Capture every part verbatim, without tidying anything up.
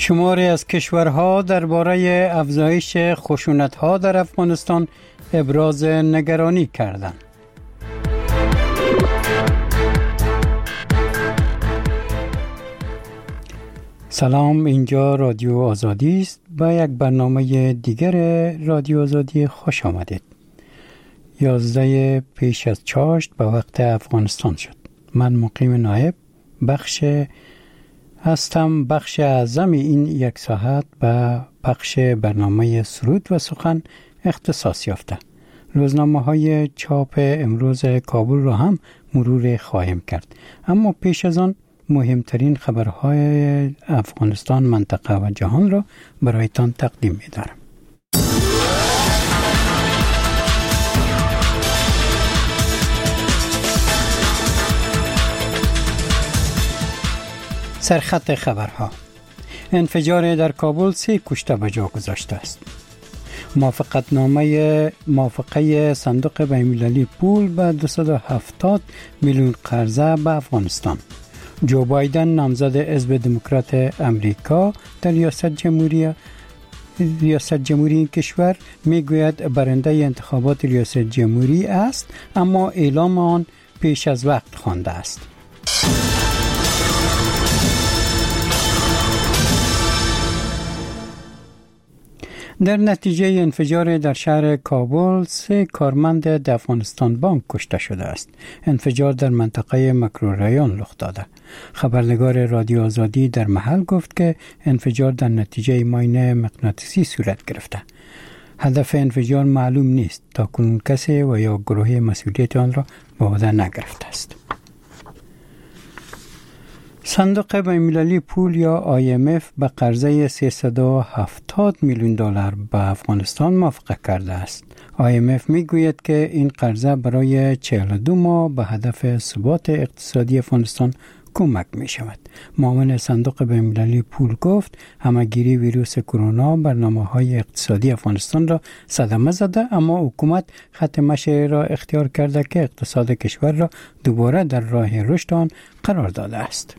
شماری از کشورها درباره افزایش خشونت‌ها در افغانستان ابراز نگرانی کردند. سلام، اینجا رادیو آزادی است. با یک برنامه دیگر رادیو آزادی خوش آمدید. یازده پیش از چاشت به وقت افغانستان شد. من مقیم نایب بخش هستم. بخش اعظم این یک ساعت به بخش برنامه سرود و سخن اختصاص یافته. روزنامه های چاپ امروز کابل را هم مرور خواهیم کرد، اما پیش از آن مهمترین خبرهای افغانستان، منطقه و جهان را برایتان تقدیم می دارم. سرخط خبرها: انفجار در کابل سه کشته به جا گذاشته است. موافقتنامه موافقه صندوق بین‌المللی پول به دویست و هفتاد میلیون قرضه به افغانستان. جو بایدن نامزد حزب دموکرات امریکا در ریاست جمهوری ریاست جمهوری کشور میگوید برنده انتخابات ریاست جمهوری است، اما اعلام آن پیش از وقت خوانده است. در نتیجه انفجار در شهر کابل سه کارمند افغانستان بانک کشته شده است. انفجار در منطقه مکروریان رخ داده. خبرنگار رادیو آزادی در محل گفت که انفجار در نتیجه ماین مغناطیسی صورت گرفته. هدف انفجار معلوم نیست. تاکنون کسی و یا گروه مسئولیت آن را به عهده نگرفته است. صندوق بین‌المللی پول یا آی ام اف به قرضه سیصد و هفتاد میلیون دلار به افغانستان موافقه کرده است. آی ام اف میگوید که این قرضه برای چهل و دو ماه به هدف ثبات اقتصادی افغانستان کمک می شود. معاون صندوق بین‌المللی پول گفت همه‌گیری ویروس کرونا برنامه‌های اقتصادی افغانستان را صدمه زده، اما حکومت خط مشی را اختیار کرده که اقتصاد کشور را دوباره در راه رشد آن قرار داده است.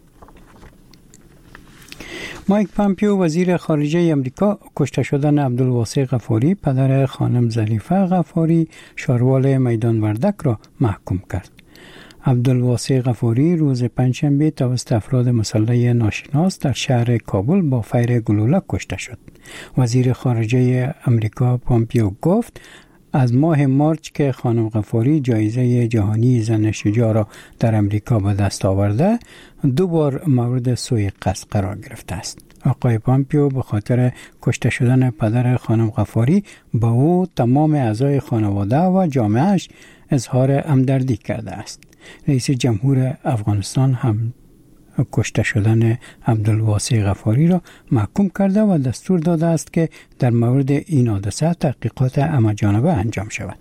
مایک پامپیو وزیر خارجه امریکا کشته شدن عبدالواسع غفاری پدر خانم ظریفه غفاری شاروال میدان وردک را محکوم کرد. عبدالواسع غفاری روز پنجشنبه توسط افراد مسلح ناشناس در شهر کابل با فیر گلوله کشته شد. وزیر خارجه امریکا پامپیو گفت از ماه مارچ که خانم غفاری جایزه جهانی زن شجاع را در امریکا به دست آورده، دو بار مورد سوء قصد قرار گرفته است. آقای پامپیو به خاطر کشته شدن پدر خانم غفاری با او، تمام اعضای خانواده و جامعهش اظهار همدردی کرده است. رئیس جمهور افغانستان هم کشته شدن عبدالواسع غفاری را محکوم کرده و دستور داده است که در مورد این حادثه تحقیقات همه‌جانبه انجام شود.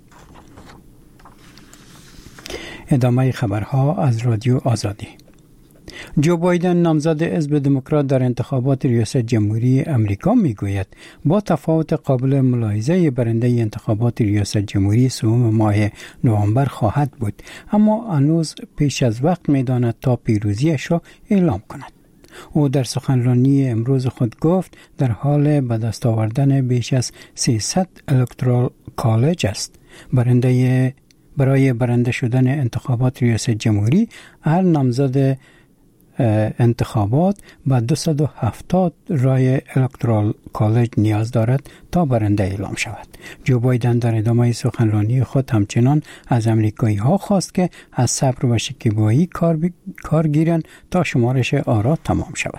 ادامه خبرها از رادیو آزادی. جو بایدن نامزد حزب دموکرات در انتخابات ریاست جمهوری امریکا میگوید با تفاوت قابل ملاحظه برنده انتخابات ریاست جمهوری سوم ماه نوامبر خواهد بود، اما هنوز پیش از وقت می‌داند تا پیروزیش را اعلام کند. او در سخنرانی امروز خود گفت در حال به دست آوردن بیش از سیصد الکترال کالج است. برنده برای برنده شدن انتخابات ریاست جمهوری هر نامزد انتخابات با دویست و هفتاد رای الکترال کالج نیاز دارد تا برنده اعلام شود. جو بایدن در ادامه سخنرانی خود همچنان از امریکایی ها خواست که از صبر و شکیبایی کار, ب... کار گیرند تا شمارش آرا تمام شود.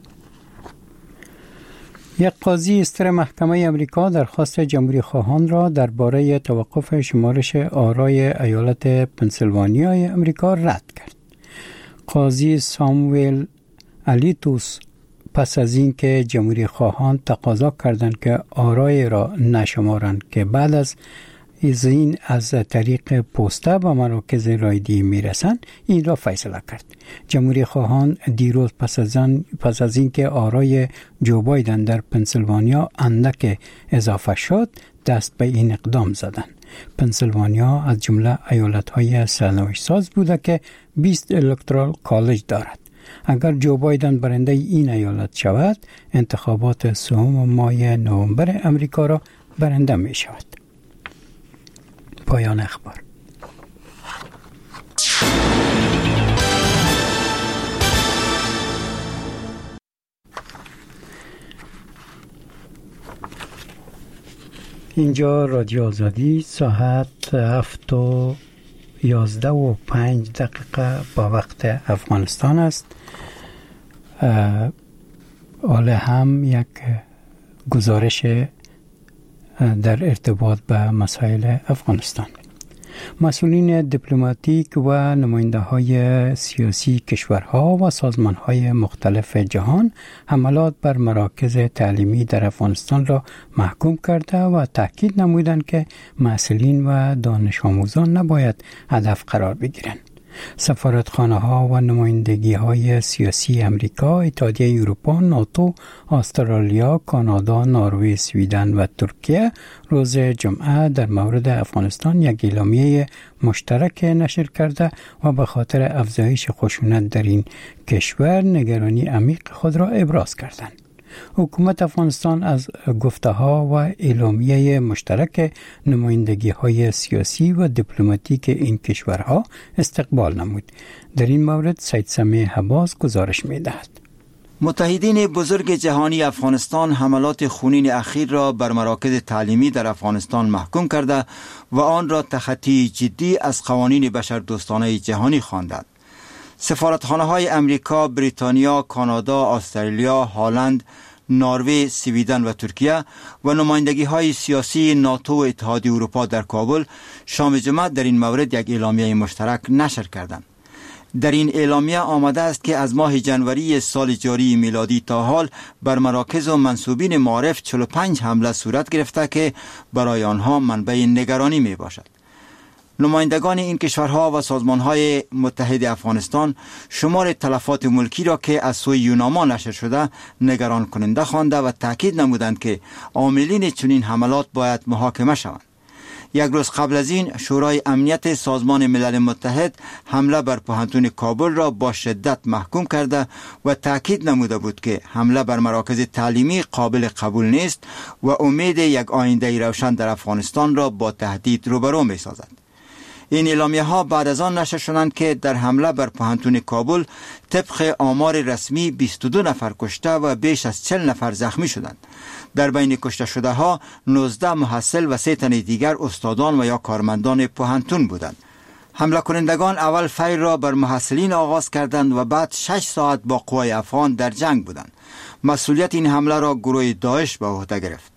یک قاضی استر محکمه امریکا درخواست جمهوری خواهان را درباره توقف شمارش آرای ایالت پنسیلوانیای امریکا رد کرد. قاضی ساموئل الیتوس پس از این که جمهوری خواهان تقاضا کردند که آرای را نشمارند که بعد از این از طریق پسته به مراکز رایدی میرسند، این را فیصله کرد. جمهوری خواهان دیروز پس از این پس از این که آرای جو بایدن در پنسیلوانیا اندک اضافه شد، دست به این اقدام زدند. پنسیلوانیا از جمله ایالت‌های سرنوشت ساز بوده که بیست الکترال کالج دارد. اگر جو بایدن برنده این ایالت شود، انتخابات سوم ماه نوامبر امریکا را برنده می شود. پایان اخبار. اینجا رادیو آزادی، ساعت هفت و یازده و پنج دقیقه با وقت افغانستان است. حالا هم یک گزارش در ارتباط به مسائل افغانستان. مسئولین دیپلماتیک و نماینده های سیاسی کشورها و سازمان های مختلف جهان حملات بر مراکز تعلیمی در افغانستان را محکوم کرده و تاکید نمودند که مسئولین و دانش آموزان نباید هدف قرار بگیرند. سفارتخانه ها و نمایندگی های سیاسی امریکا، اتحادیه اروپا، ناتو، استرالیا، کانادا، نروژ، سویدن و ترکیه روز جمعه در مورد افغانستان یک اعلامیه مشترک نشر کرده و به خاطر افزایش خشونت در این کشور نگرانی عمیق خود را ابراز کردند. حکومت افغانستان از گفته‌ها و اعلامیه مشترک نمایندگی های سیاسی و دیپلماتیک این کشورها استقبال نمود. در این مورد سید سمیع حباس گزارش می‌دهد. متحدین بزرگ جهانی افغانستان حملات خونین اخیر را بر مراکز تعلیمی در افغانستان محکوم کرده و آن را تخطی جدی از قوانین بشردوستانه جهانی خواندند. سفارتخانه های امریکا، بریتانیا، کانادا، استرالیا، هلند، نروژ، سویدن و ترکیه و نمایندگی های سیاسی ناتو و اتحادیه اروپا در کابل شام جمعه در این مورد یک اعلامیه مشترک نشر کردند. در این اعلامیه آمده است که از ماه جنوری سال جاری میلادی تا حال بر مراکز و منصوبین معارف چهل و پنج حمله صورت گرفته که برای آنها منبع نگرانی می باشد. نمایندگان این کشورها و سازمانهای متحد افغانستان شمار تلفات ملکی را که از سوی یوناما نشر شده نگران کننده خوانده و تاکید نمودند که عاملین چنین حملات باید محاکمه شوند. یک روز قبل از این شورای امنیت سازمان ملل متحد حمله بر پوهنتون کابل را با شدت محکوم کرده و تاکید نموده بود که حمله بر مراکز تعلیمی قابل قبول نیست و امید یک آینده روشن در افغانستان را با تهدید روبرو می سازد. این اعلامیه ها بعد از آن نشر شدند که در حمله بر پوهنتون کابل طبق آمار رسمی بیست و دو نفر کشته و بیش از چهل نفر زخمی شدند. در بین کشته شده ها نوزده محصل و سه تن دیگر استادان و یا کارمندان پوهنتون بودند. حمله کنندگان اول فیر را بر محصلین آغاز کردند و بعد شش ساعت با قوای افغان در جنگ بودند. مسئولیت این حمله را گروه داعش به عهده گرفت.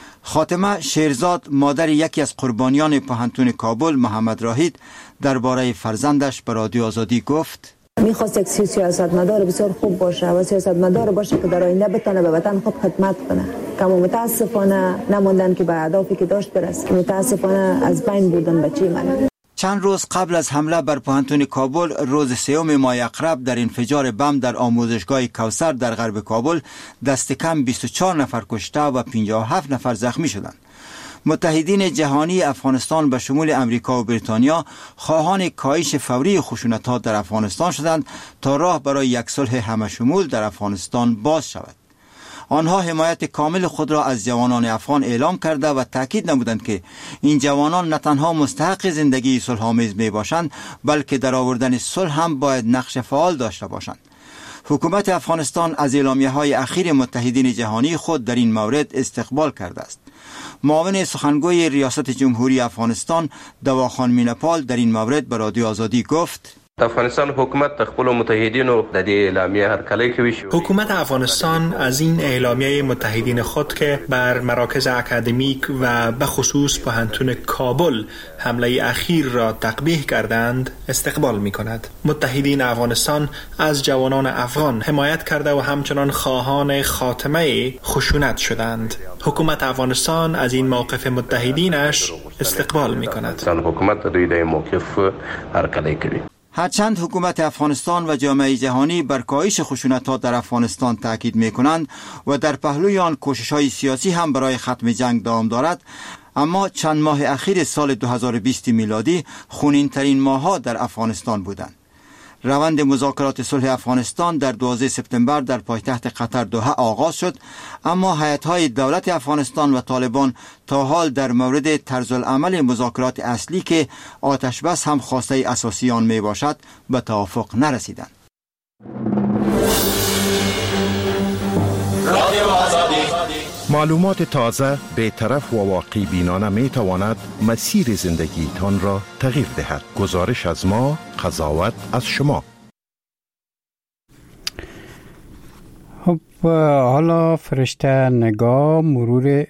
خاتمه شیرزاد، مادر یکی از قربانیان پوهنتون کابل، محمد راهید، درباره فرزندش به رادیو آزادی گفت: میخواست یک سیاستمدار بسیار خوب باشه و سیاستمدار باشه که در آینده بتونه به وطن خود خدمت کنه. کما متاسفانه نموندن که به اهدافی که داشت برسه. متاسفانه از بین بودن بچی من. چند روز قبل از حمله بر پوهنتون کابل، روز سوم ماه اقرب، در انفجار بم در آموزشگاه کوثر در غرب کابل دست کم بیست و چهار نفر کشته و پنجاه و هفت نفر زخمی شدند. متحدین جهانی افغانستان به شمول امریکا و بریتانیا خواهان کاهش فوری خشونت‌ها در افغانستان شدند تا راه برای یک صلح همه‌شمول در افغانستان باز شود. آنها حمایت کامل خود را از جوانان افغان اعلام کرده و تاکید نمودند که این جوانان نه تنها مستحق زندگی صلح‌آمیز می باشند، بلکه در آوردن صلح هم باید نقش فعال داشته باشند. حکومت افغانستان از اعلامیه‌های اخیر متحدین جهانی خود در این مورد استقبال کرده است. معاون سخنگوی ریاست جمهوری افغانستان دواخان مینپال در این مورد به رادیو آزادی گفت: افغانستان حکومت خپل متحدینو د دې اعلامیه هرکلی کوي. حکومت افغانستان از این اعلامیه متحدین خود که بر مراکز اکادمیک و به خصوص پوهنتون کابل حمله اخیر را تقبیح کردند استقبال می کند. متحدین افغانستان از جوانان افغان حمایت کرده و همچنان خواهان خاتمه خشونت شدند. حکومت افغانستان از این موقف متحدینش استقبال می کند. حکومت دوی د موقف هرکلی کوي. هرچند حکومت افغانستان و جامعه جهانی بر کاهش خشونت‌ها در افغانستان تاکید می‌کنند و در پهلوی آن کوشش‌های سیاسی هم برای ختم جنگ دوام دارد، اما چند ماه اخیر سال دو هزار و بیست میلادی خونین‌ترین ماه‌ها در افغانستان بودند. روند مذاکرات صلح افغانستان در دوازده سپتامبر در پایتخت قطر دوحه آغاز شد، اما هیئت‌های دولت افغانستان و طالبان تا حال در مورد طرز العمل مذاکرات اصلی که آتش بس هم خواسته اساسی آن می باشد به توافق نرسیدند. معلومات تازه، بی‌طرف و واقع بینانه می تواند مسیر زندگی تان را تغییر دهد. گزارش از ما، قضاوت از شما. خب حالا فرشته نگاه مرور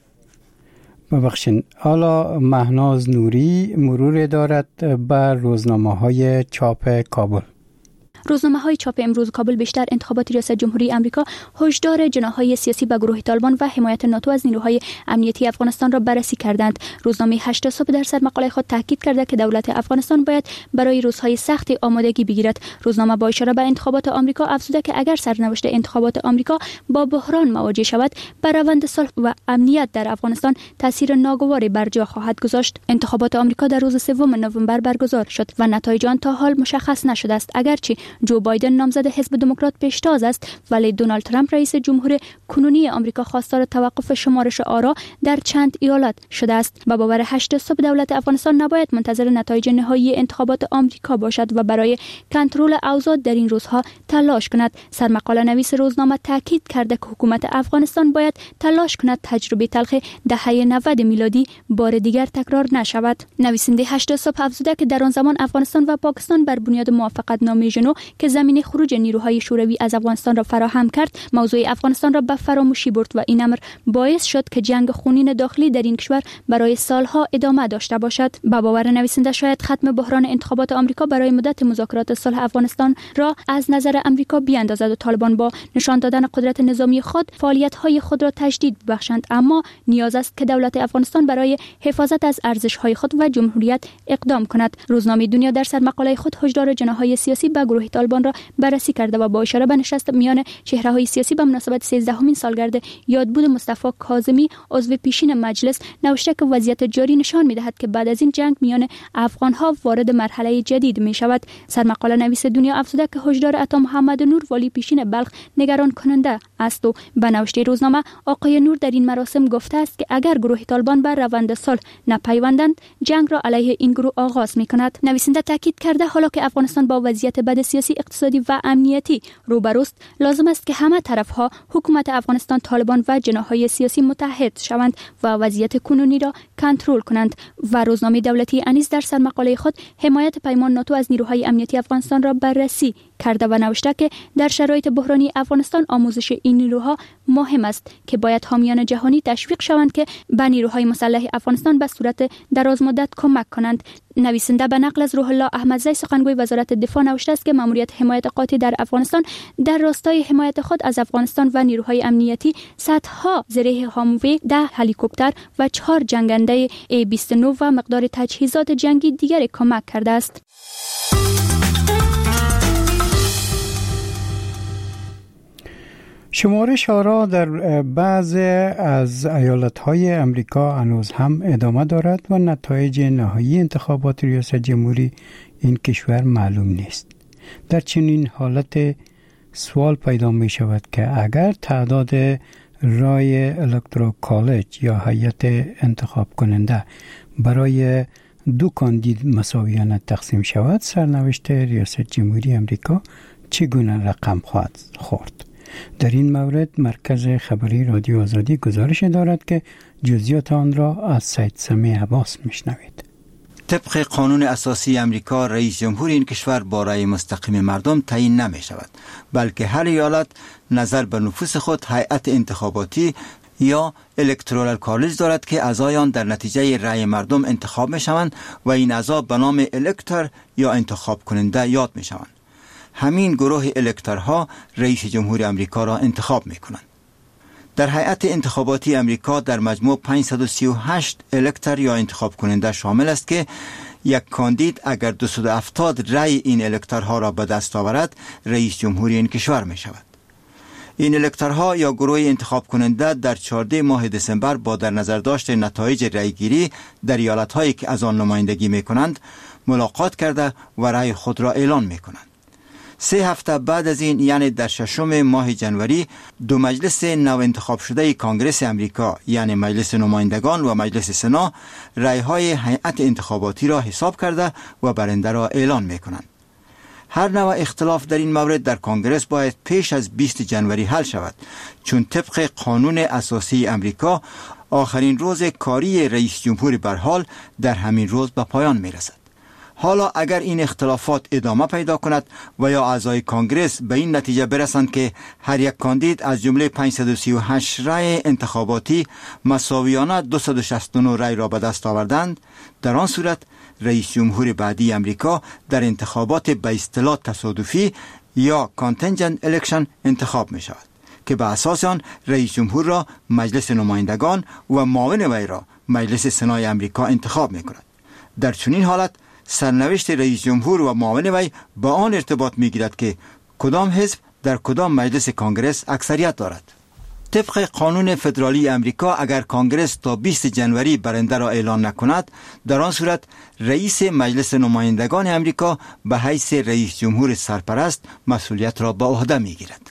ببخشین حالا مهناز نوری مرور دارد بر روزنامه های چاپ کابل. روزنامه‌های چاپ امروز کابل بیشتر انتخابات ریاست جمهوری آمریکا هشدار جناح‌های سیاسی به گروه طالبان و حمایت ناتو از نیروهای امنیتی افغانستان را بررسی کردند. روزنامه هشت صبح در سرمقاله خود تاکید کرده که دولت افغانستان باید برای روزهای سختی آمادگی بگیرد. روزنامه با اشاره به انتخابات آمریکا افزوده که اگر سرنوشت انتخابات آمریکا با بحران مواجه شود، بر روند صلح و امنیت در افغانستان تاثیر ناگواری بر جا خواهد گذاشت. انتخابات آمریکا در روز سوم نوامبر برگزار شد و نتایج آن تا حال مشخص نشده است. اگرچه جو بایدن نامزد حزب دموکرات پیشتاز است، ولی دونالد ترامپ رئیس جمهور کنونی آمریکا خواستار توقف شمارش آرا در چند ایالت شده است. با باور هشت صبح دولت افغانستان نباید منتظر نتایج نهایی انتخابات آمریکا باشد و برای کنترل اوضاع در این روزها تلاش کند. سرمقاله نویس روزنامه تاکید کرده که حکومت افغانستان باید تلاش کند تجربه تلخ دهه نود میلادی بار دیگر تکرار نشود. نویسنده هشت صبح افزوده که در آن زمان افغانستان و پاکستان بر بنیاد موافقت نامه ژنو که زمینه خروج نیروهای شوروی از افغانستان را فراهم کرد، موضوع افغانستان را به فراموشی برد و این امر باعث شد که جنگ خونین داخلی در این کشور برای سالها ادامه داشته باشد. با باور نویسنده شاید ختم بحران انتخابات آمریکا برای مدت مذاکرات صلح افغانستان را از نظر آمریکا بیاندازد و طالبان با نشان دادن قدرت نظامی خود فعالیت‌های خود را تجدید ببخشند، اما نیاز است که دولت افغانستان برای حفاظت از ارزش‌های خود و جمهوریت اقدام کند. روزنامه دنیا در سرمقاله خود هشدار جناح‌های سیاسی به گروه طالبان را بررسی کرده و با اشاره به نشست میان چهره‌های سیاسی به مناسبت سیزدهمین سالگرد یادبود مصطفی کاظمی عضو پیشین مجلس نوشته که وضعیت جاری نشان می‌دهد که بعد از این جنگ میان افغان‌ها وارد مرحله جدید می‌شود. سرمقاله نویس دنیا افزوده که هشدار عطا محمد نور والی پیشین بلخ نگران کننده است و به نوشته روزنامه آقای نور در این مراسم گفته است که اگر گروه طالبان بر روند صلح نپیوندند، جنگ را علیه این گروه آغاز می‌کند. نویسنده تاکید کرده حالا که افغانستان با وضعیت بد سیاسی، اقتصادی و امنیتی روبروست، لازم است که همه طرفها، حکومت افغانستان، طالبان و جناح‌های سیاسی متحد شوند و وضعیت کنونی را کنترل کنند. و روزنامه دولتی انیس در سرمقاله خود حمایت پیمان ناتو از نیروهای امنیتی افغانستان را بررسی کرده و نوشته که در شرایط بحرانی افغانستان آموزش این نیروها مهم است که باید حامیان جهانی تشویق شوند که به نیروهای مسلح افغانستان به صورت درازمدت کمک کنند. نویسنده به نقل از روح الله احمدزی سخنگوی وزارت دفاع نوشته است که ماموریت حمایت قاطع در افغانستان در راستای حمایت خود از افغانستان و نیروهای امنیتی صدها زره هاموی، ده هلیکوپتر و چهار جنگنده ای بیست و نه و مقدار تجهیزات جنگی دیگر کمک کرده است. شمارش آرا در بعض از ایالت‌های امریکا هنوز هم ادامه دارد و نتایج نهایی انتخابات ریاست جمهوری این کشور معلوم نیست. در چنین حالت سوال پیدا می شود که اگر تعداد رای الکترال کالج یا هیئت انتخاب کننده برای دو کاندید مساویانه تقسیم شود، سرنوشت ریاست جمهوری امریکا چگونه رقم خواهد خورد؟ در این مورد مرکز خبری رادیو آزادی گزارش دارد که جزئیات آن را از سید سمیع عباس میشنوید. طبق قانون اساسی امریکا، رئیس جمهور این کشور با رأی مستقیم مردم تعیین نمی شود، بلکه هر ایالت نظر به نفوذ خود هیئت انتخاباتی یا الکترال کالج دارد که اعضایان در نتیجه رأی مردم انتخاب می شوند و این اعضا به نام الکتر یا انتخاب کننده یاد می شوند. همین گروه الکترها رئیس جمهور امریکا را انتخاب می کنند. در هیئت انتخاباتی امریکا در مجموع پانصد و سی و هشت الکتر یا انتخاب کننده شامل است که یک کاندید اگر دویست و هفتاد رأی این الکترها را به دست آورد، رئیس جمهوری این کشور می شود. این الکترها یا گروه انتخاب کننده در چهاردهم ماه دسامبر با در نظر داشت نتایج رأیگیری در ایالت‌هایی که از آن نمایندگی می کنند ملاقات کرده و رأی خود را اعلان می کنند. سه هفته بعد از این، یعنی در ششم ماه جنوری، دو مجلس نو انتخاب شده کانگرس امریکا، یعنی مجلس نمایندگان و مجلس سنا، رأی‌های هیئت انتخاباتی را حساب کرده و برنده را اعلان می‌کنند. هر نوع اختلاف در این مورد در کانگرس باید پیش از بیست جنوری حل شود، چون طبق قانون اساسی امریکا آخرین روز کاری رئیس جمهور برحال در همین روز به پایان می‌رسد. حالا اگر این اختلافات ادامه پیدا کند و یا اعضای کانگرس به این نتیجه برسند که هر یک کاندید از جمله پانصد و سی و هشت رای انتخاباتی مساویانه دویست و شصت و نه رای را به دست آوردند، در آن صورت رئیس جمهور بعدی امریکا در انتخابات به اصطلاح تصادفی یا کانتنجنت الکشن انتخاب می شود که به اساس آن رئیس جمهور را مجلس نمایندگان و معاون وی را مجلس سنای امریکا انتخاب می کند. در چنین حالت سرنوشت رئیس جمهور و معاون وی با آن ارتباط می گیرد که کدام حزب در کدام مجلس کانگرس اکثریت دارد. طبق قانون فدرالی امریکا اگر کانگرس تا بیست جنوری برنده را اعلان نکند، در آن صورت رئیس مجلس نمایندگان امریکا به حیث رئیس جمهور سرپرست مسئولیت را به عهده می گیرد.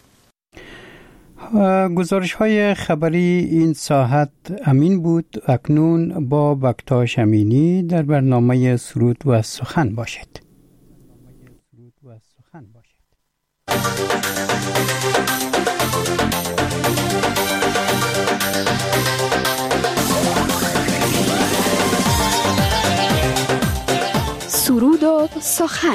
گزارش های خبری این ساعت امین بود. اکنون با بکتاش امینی در برنامه سرود و سخن باشید. سرود و سخن.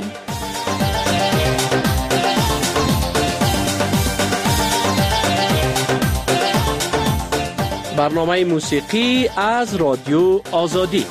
برنامه موسیقی از رادیو آزادی.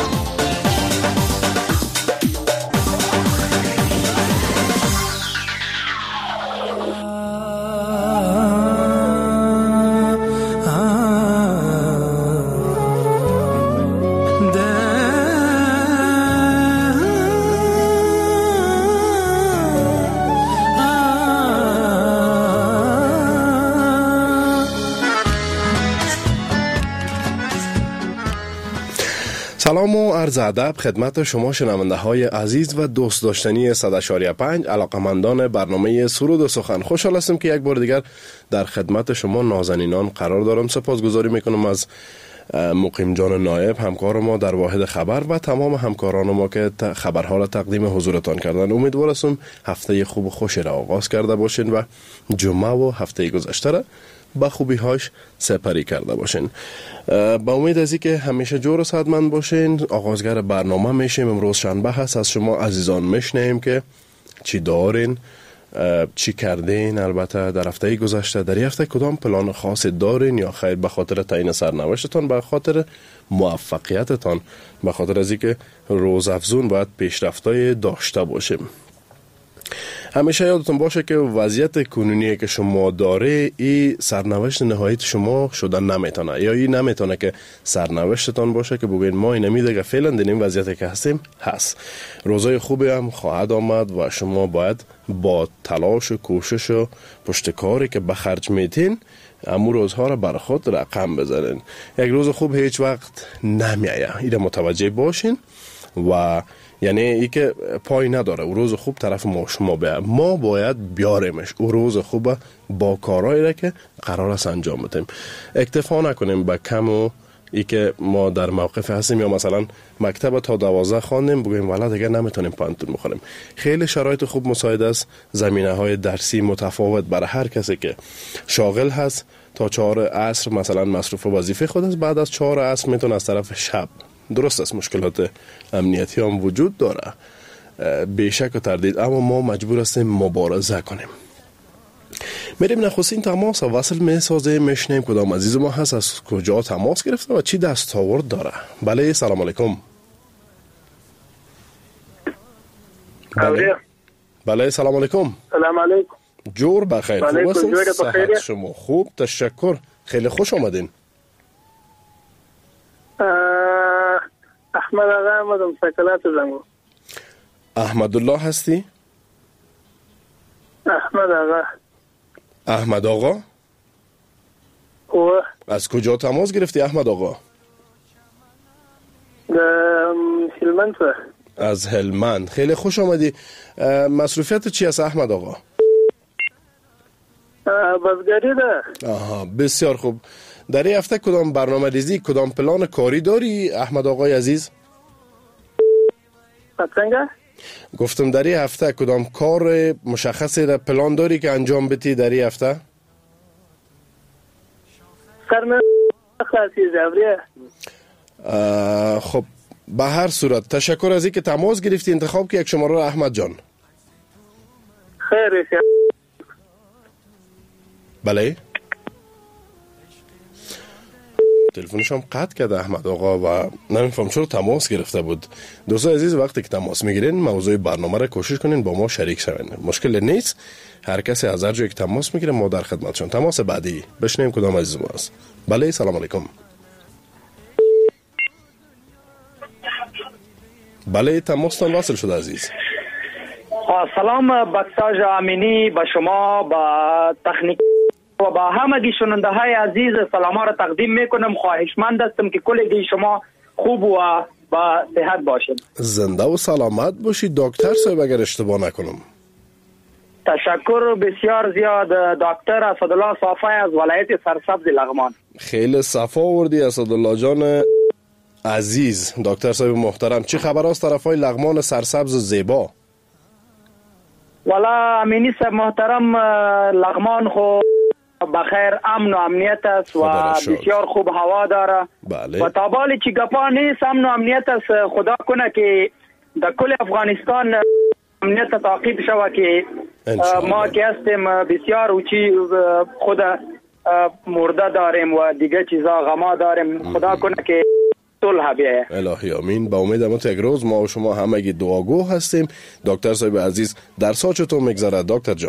سلام و عرض ادب خدمت شما شنونده های عزیز و دوست داشتنی صد و شش و پنج علاقمندان برنامه سرود و سخن. خوشحال هستم که یک بار دیگر در خدمت شما نازنینان قرار دارم. سپاسگزاری میکنم از مقیم جان نایب، همکار ما در واحد خبر، و تمام همکاران ما که خبرها را تقدیم حضورتان کردن. امیدوار هستم هفته خوب و خوشی را آغاز کرده باشین و جمعه و هفته گذشته را با خوبی هاش سپری کرده باشین. با امید از اینکه همیشه جور و صحتمند باشین، آغازگر برنامه میشیم. امروز شنبه هست. از شما عزیزان میشنیم که چی دارین، چی کردین، البته در هفته گذشته، در هفته کدام پلان خاصی دارین، یا خیر به خاطر تعیین سرنوشتتان، به خاطر موفقیتتان، به خاطر از اینکه روزافزون باید پیشرفتای داشته باشیم. همیشه یادتون باشه که وضعیت کنونی که شما داره ای سرنوشت نهاییت شما شدن نمیتونه، یا ای نمیتونه که سرنوشتتان باشه که بگوین ما این نمیده که فعلا در این وضعیت که هستیم هست. روزای خوبی هم خواهد آمد و شما باید با تلاش و کوشش و پشتکاری که به خرج میتین امو روزها را بر خود رقم بزنین. یک روز خوب هیچ وقت نمیایه، این متوجه باشین. و یعنی ای که پای نداره، او روز خوب طرف ما شما بیا، ما باید بیاریمش او روز خوب با کارهایی را که قرار است انجام بدیم. اکتفا نکنیم به کم و ای که ما در موقف هستیم، یا مثلا مکتب تا دوازده خواندیم بگویم والا دیگه نمیتونیم پانتون بخوریم. خیلی شرایط خوب مساعد است. زمینه های درسی متفاوت برای هر کسی که شاغل هست. تا چهار عصر مثلا مصروف وظیفه خود است، بعد از چهار عصر میتونه از طرف شب. درست است مشکلات امنیتی هم وجود داره بیشک و تردید، اما ما مجبور هستیم مبارزه کنیم. میریم نخستین تماس و وصل میسازه، میشنیم کدام عزیز ما هست، از کجا تماس گرفته و چی دستاورد داره. بله سلام علیکم. بله, بله سلام علیکم. سلام علیکم. جور بخیر. خوب هستین؟ صحت شما خوب؟ تشکر. خیلی خوش آمدین. احمد آقا آمدم سکلات زنگو. احمد الله هستی؟ احمد آقا. احمد آقا؟ او از کجا تماس گرفتی احمد آقا؟ هلمند. از هلمند. خیلی خوش آمدی. مصروفیت چی است احمد آقا؟ بازگری ده. آها بسیار خوب. در این هفته کدام برنامه ریزی کدام پلان کاری داری احمد آقای عزیز؟ پسنگه؟ گفتم در این هفته کدام کار مشخصی را پلان داری که انجام بدی در این هفته؟ سرم خاصی جبریه. خب به هر صورت تشکر از اینکه تماس گرفتی انتخاب که یک شماره را احمد جان. خیر شد. بله تلفنش هم قطع کرده احمد آقا و نمیفهم چرا تماس گرفته بود. دوستان عزیز وقتی که تماس میگیرین موضوع برنامه را کوشش کنین با ما شریک شوین، مشکل نیست. هر کسی از هر جایی که تماس میگیره ما در خدمتشون. تماس بعدی بشنیم کدام عزیز ما است. بله سلام علیکم. بله تماستان واصل شده عزیز. سلام بکتاج امینی با شما با تکنیک و با همگی شنونده های عزیز سلام را تقدیم میکنم. خواهشمند هستم که کلگی شما خوب و با صحت باشید. زنده و سلامت باشید دکتر صاحب اگر اشتباه نکنم. تشکر بسیار زیاد دکتر اسدالله صافی از ولایت سرسبز لغمان. خیلی صفا آوردی اسدالله جان عزیز. دکتر صاحب محترم چه خبر است طرفای لغمان سرسبز و زیبا؟ والا امینی صاحب محترم لغمان خو بخیر امن و امنیت است و بسیار خوب هوا داره. بله. و تابالی چی گپا نیست امن و امنیت است. خدا کنه که در کل افغانستان امنیت تعقیب شوه که ما که هستیم بسیار اوچی خود مرده داریم و دیگه چیزا غما داریم. خدا کنه که صلح بیایه. الهی آمین. با امید امت یک روز ما و شما همگی دعاگو هستیم. دکتر صاحب عزیز در چطور میگذره دکتر جان؟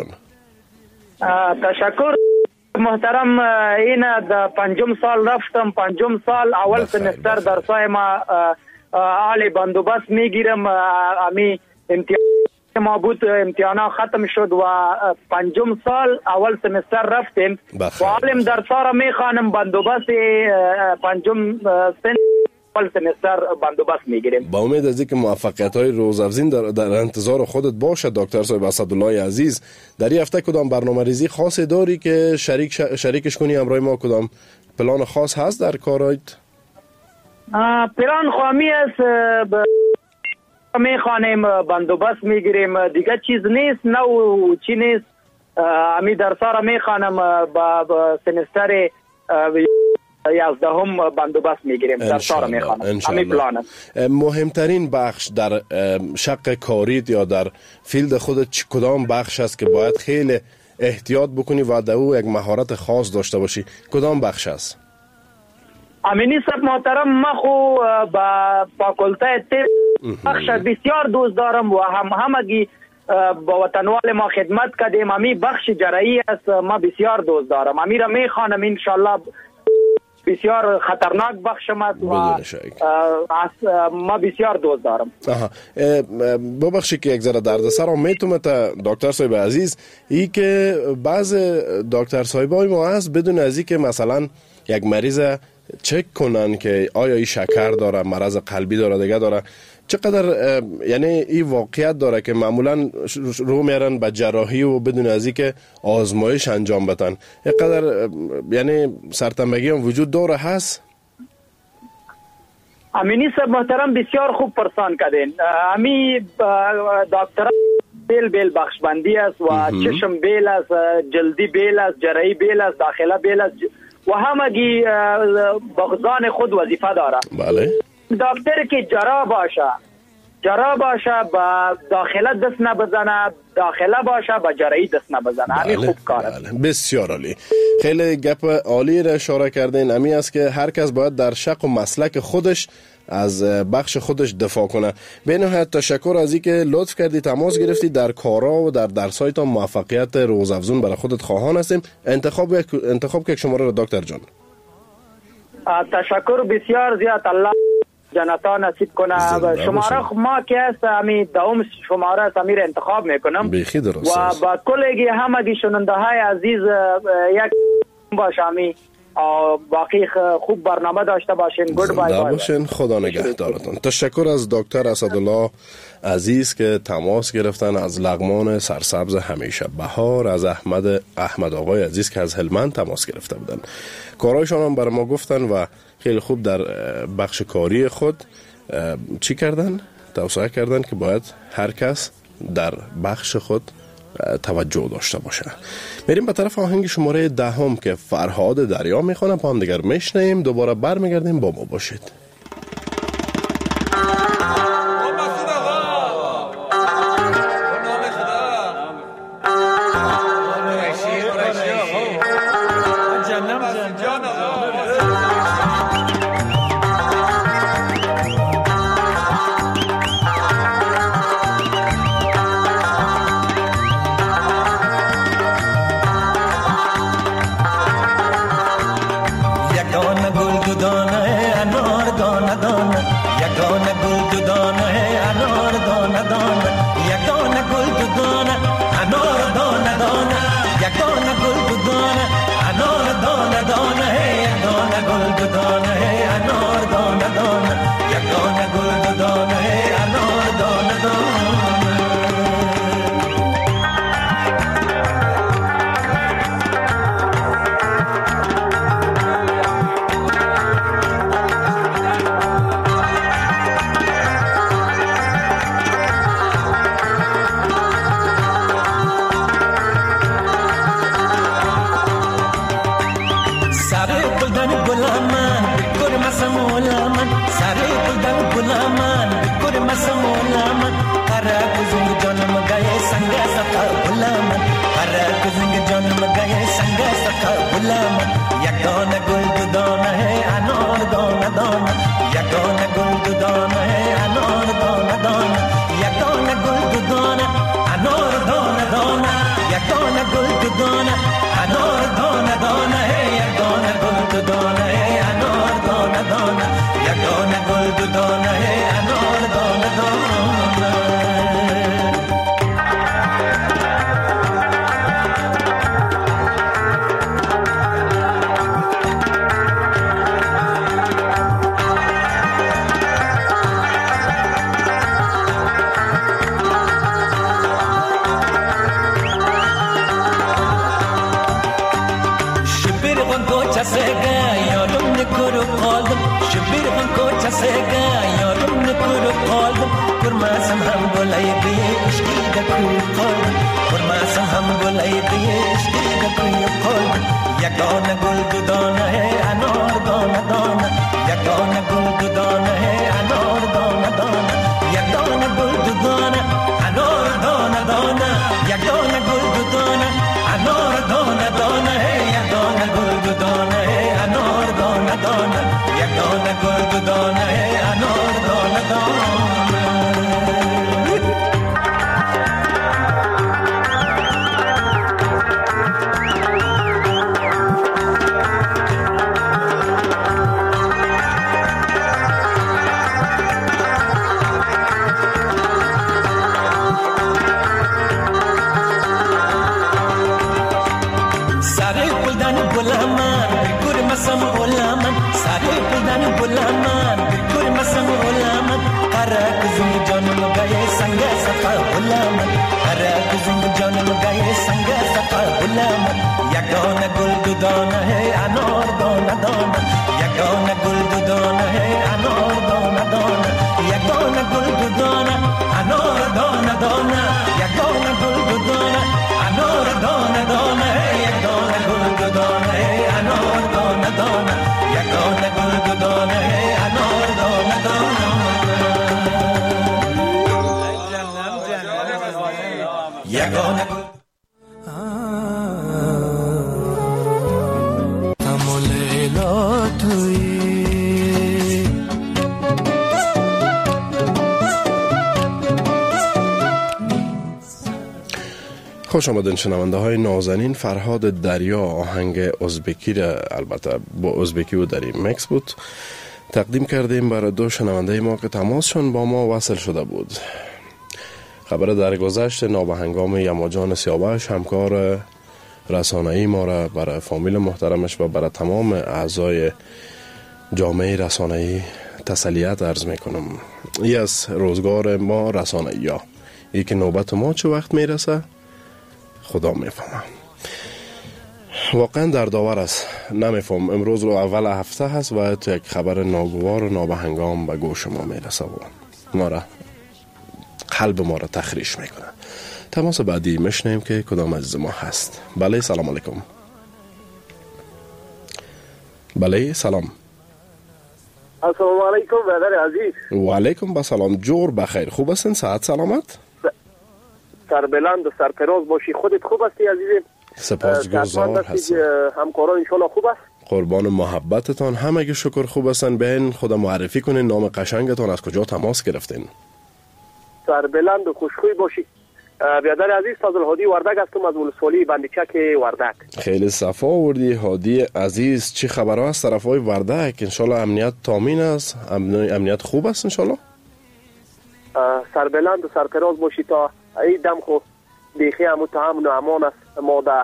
تشکر محترم. این در پنجم سال رفتم. پنجم سال اول سمستر در سای ما عالی بندوبست میگیرم. امی امتحان ما بود امتحانا ختم شد و پنجم سال اول سمستر رفتیم و عالم در سارا میخوانم بندوبست پنجم سن اول سمستر بندوبست میگیریم. با امید از اینکه موفقیت های روزافزین در, در انتظار خودت باشه دکتر صاحب اسدالله عزیز. در این هفته کدام برنامه ریزی خاصی داری که شریک ش... شریکش کنی همراه ما؟ کدام پلان خاص هست در کارایت؟ پلان خوامی است ب... میخوانیم بندوبست میگیریم دیگه چیز نیست نو چی نیست. امی در سارا میخوانم با, با سمستر یازدهم بندوبست میگیریم در سارا میخوانم. امی پلان است. مهمترین بخش در شق کاریت یا در فیلد خودت کدام بخش است که باید خیلی احتیاط بکنی و در او یک مهارت خاص داشته باشی؟ کدام بخش است؟ امینی صاحب محترم ما خو با فاکولته طب بخش بسیار دوست دارم و هم همگی با وطنوال ما خدمت کردیم. امی بخش جراحی است ما بسیار دوست دارم. امی را میخوانم انشالله بسیار خطرناک بخش است و ما بسیار دوست دارم. آها ببخشید که یک ذره دردسر هم میتونه تا دکتر صاحب عزیز ای که بعض دکتر صاحبای ما هست بدون از اینکه مثلا یک مریض چک کنن که آیا ای شکر داره مرض قلبی داره دیگه داره چقدر یعنی این واقعیت داره که معمولا رو میرن به جراحی و بدون از اینکه آزمایش انجام بدن اینقدر یعنی سرتنبگی هم وجود داره هست؟ امینی صاحب محترم بسیار خوب پرسان کردین. امی دکتر بیل بیل بخشبندی است و چشم بیل است، جلدی بیل است، جراحی بیل است، داخله بیل است و همگی بخزان خود وظیفه داره. بله. دکتر که جراح باشه جراح باشه با داخله دست نبزنه، داخله باشه با جراحی دست نبزنه. همین بله. خوب کاره. بله. بسیار عالی. خیلی گپ عالی را اشاره کردین. امی است که هر کس باید در شق و مسلک خودش از بخش خودش دفاع کنه. به نهایت تشکر از اینکه لطف کردی تماس گرفتی. در کارا و در درسایت موفقیت روزافزون برای خودت خواهان هستیم. انتخاب انتخاب که شماره را دکتر جان. تشکر بسیار زیاد. الله جنتا نصیب کنه. شماره ما که است امی دوم شماره است امیر انتخاب میکنم بیخی درست و با کلگی همگی شنونده های عزیز یک باشه امی باقی خوب برنامه داشته باشین. گود بای بای باشین. خدا نگهدارتون. تشکر از دکتر اسدالله عزیز که تماس گرفتن از لغمان سرسبز همیشه بهار، از احمد احمد آقای عزیز که از هلمند تماس گرفته بودن. کارهایشان هم برای ما گفتن و خیلی خوب در بخش کاری خود چی کردن؟ توصیه کردن که باید هر کس در بخش خود توجه داشته باشه. میریم به طرف آهنگ شماره دهم که فرهاد دریا میخونه، با هم دیگر میشنیم، دوباره برمیگردیم، با ما باشید. خوش آمدین شنونده های نازنین. فرهاد دریا آهنگ ازبکی را، البته با ازبکی و دری مکس بود، تقدیم کردیم برای دو شنونده ما که تماسشون با ما وصل شده بود. خبر درگذشت نابهنگام یماجان سیاوش، همکار رسانه‌ای ما را، برای فامیل محترمش و برای تمام اعضای جامعه رسانه‌ای تسلیت عرض میکنم. ای از روزگار ما رسانه‌ای ها، ای که نوبت ما چه وقت میرسه خدا میفهمه. واقعا دردآور است. نمیفهم امروز رو اول هفته هست و تو یک خبر ناگوار و نابهنگام به گوش ما میرسه و ما را قلب ما را تخریش میکنه. تماس بعدی میشنیم که کدام عزیز ما هست. بله سلام علیکم. بله سلام. السلام علیکم برادر عزیز. و علیکم با سلام. جور بخیر. خوب هستین؟ صحت سلامت؟ سربلند و سرفراز باشی. خودت خوب هستی عزیزم؟ سپاسگزار هستم. همکاران انشالله خوب است؟ قربان محبتتان. همگی شکر خوب هستن. بیاین خدا معرفی کنین، نام قشنگتان، از کجا تماس گرفتین؟ سربلند و خوشخوی باشی. برادر عزیز فضل هادی وردک هستم از ولسوالی بندیچک وردک. خیلی صفا آوردی هادی عزیز. چی خبرها از طرفای وردک؟ انشالله امنیت تامین است، امنیت خوب است انشالله. سربلند و سرفراز باشی. تا این دم خو بیخی امو تا امن و امان است. ما در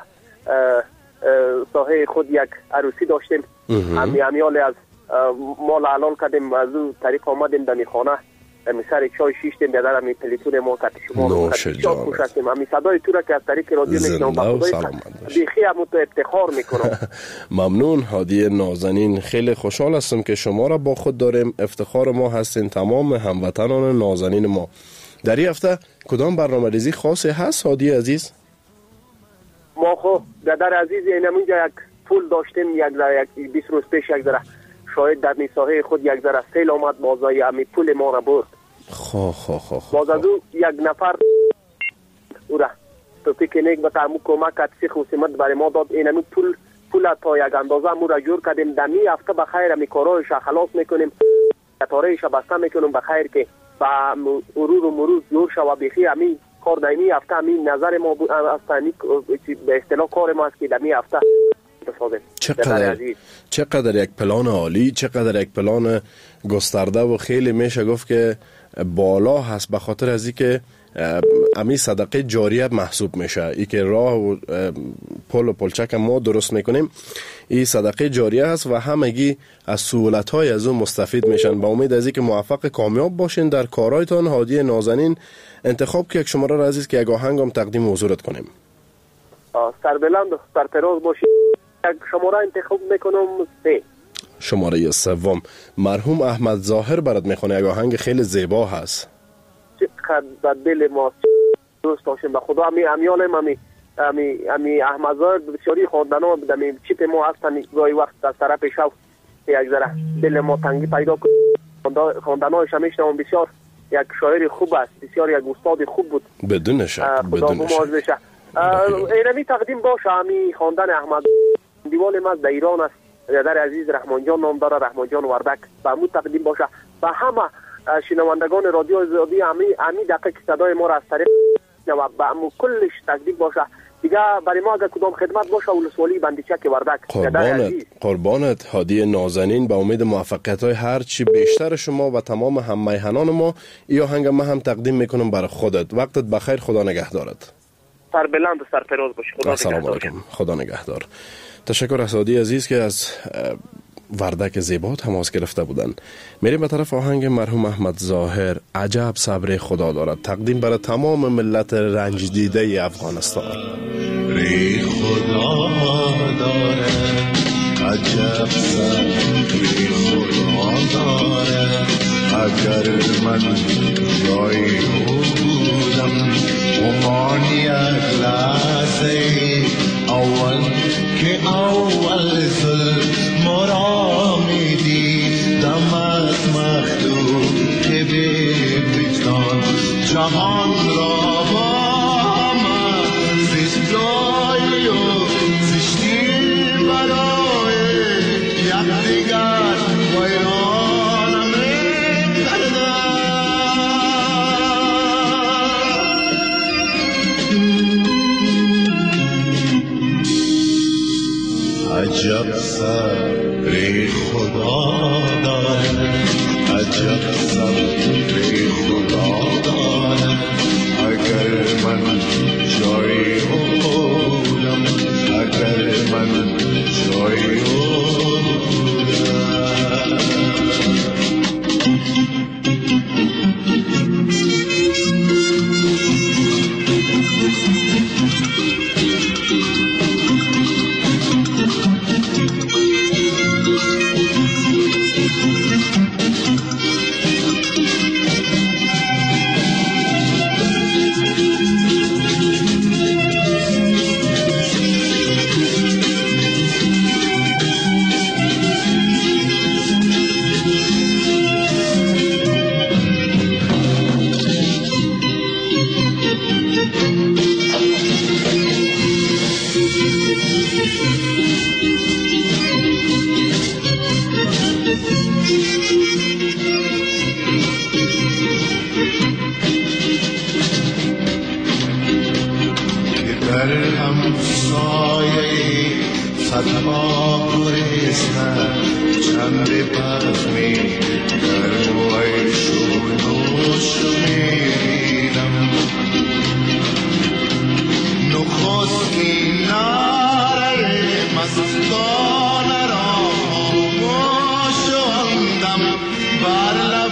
ساحه خود یک عروسی داشتیم. همی همیال از مال حلال کردیم، از او طریق آمدیم دمی خانه، همی سر چای شیشتیم، بیادر همی پلیتون ما کتی شما نوش جانت. همی صدای تو را که از طریق رادیو میکنم با خدای بیخی همون تو افتخار میکنم. ممنون هادی نازنین. خیلی خوشحال هستم که شما را با خود داریم. افتخار ما هستین تمام هموطنان نازنین ما. در این هفته کدام برنامه ریزی خاصی هست هادی عزیز؟ ما خو برادر عزیز اینجا یک پول داشتیم، یک ذره یک بیست روز پیش یک ذره شاید در نساحه خود یک ذره سیل آمد، بازای همی پول ما را برد. خو خو خو خو باز از او یک نفر او را توفیق نیک به تامو کمک کرد، سی خصوصیت برای ما داد. این همی پول پول تا یک اندازه مو را جور کردیم. دمی هفته بخیر همی کارایش خلاص میکنیم، قطارهش بسته میکنیم بخیر که با مرور و مرور جور شو. بخی همی کار دمی هفته همی نظر ما است، به اصطلاح کار ما است که دمی هفته چقدر چقدر یک پلان عالی، چقدر یک پلان گسترده و خیلی میشه گفت که بالا هست، به خاطر از اینکه امی صدقه جاریه محسوب میشه. ای که راه و پل و پلچک ما درست میکنیم این صدقه جاریه هست و همگی از سهولت های از اون مستفید میشن. با امید از اینکه موفق کامیاب باشین در کارهایتان. هادی نازنین انتخاب که یک شماره را عزیز که یک آهنگم تقدیم حضورت کنیم. سربلند و سرفراز باشی. یک شماره انتخاب میکنم سه. شماره سوم مرحوم احمد ظاهر برات میخونه. یک آهنگ خیلی زیبا هست. چقدر در دل ما دوست داشتیم به خدا. امی امیالم امی امی امی احمد ظاهر بسیاری خواندنا دمی چیپ ما هستن. گاهی وقت از طرف شو یک ذره دل ما تنگی پیدا کنه. خواندنایش همیشنم بسیار یک شاعر خوب است، بسیار یک استاد خوب بود. بدون شک بدون شک. اینمی تقدیم باشه. همی خواندن احمد دیوان ما در ایران است. برادر عزیز رحمان جان نام داره، رحمان جان وردک. به همون تقدیم باشه و همه شنوندگان رادیو آزادی. همی همی دقیقه که صدای ما را از طریق و به همون کلش تقدیم باشه. دیگه برای ما اگر کدام خدمت باشه ولسوالی بندیچک وردک. قربانت قربانت هادی نازنین. به امید موفقیت های هر چی بیشتر شما و تمام هم میهنان ما. این آهنگ ما هم تقدیم میکنم برای خودت. وقتت بخیر. خدا نگهدارت. سربلند و سرفراز باشی. خدا سلام علیکم. خدا نگهدار. تشکر از هادی عزیز که از وردک زیبا تماس گرفته بودن. میریم به طرف آهنگ مرحوم احمد ظاهر. عجب صبر خدا دارد. تقدیم برای تمام ملت رنج دیده افغانستان. ری خدا دارد، عجب صبر خدا دارد. اگر من جای او بودم گمان یک لحظه اول که اول ظلم را میدیدم از مخلوق که به وجدان جهان را با من زشت جای و زشتی برای یکدیگر ویرانم کردن. عجب صبر خدا دارد، عجب صبر خدا دارد. اگر من جای او بودم،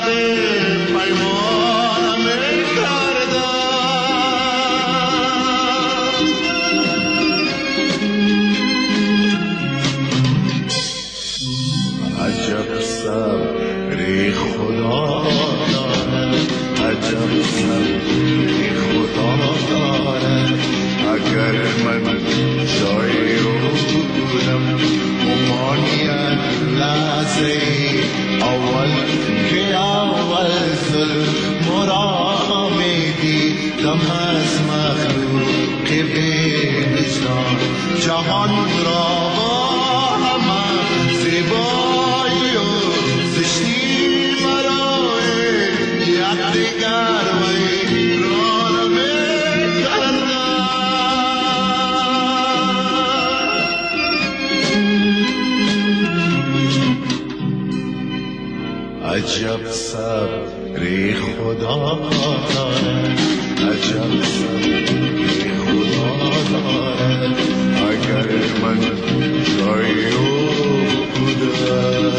عجب صبری خدا دارد، عجب صبری خدا دارد. اگر من جای او بودم